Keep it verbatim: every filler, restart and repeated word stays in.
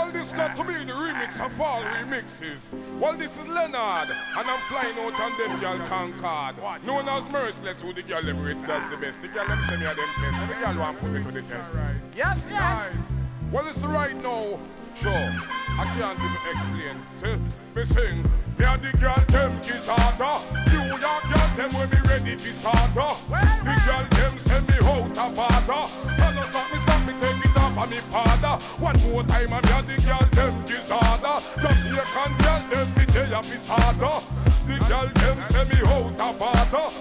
Well, this got to be the remix of all remixes. Well, this is Leonard, and I'm flying out on them girl Concord. Known as Merciless, who the girl them rate, that's the best. The girl them send me a them test, and the girl want put me to the test. Yes, yes. Well, it's right now. Sure, I can't even explain. See, me sing. Me and the girl them kiss harder. New York girl them when me ready to start. The girl them send me out of order. Tell us that me stop me take it off of me father. One more time and me and the girl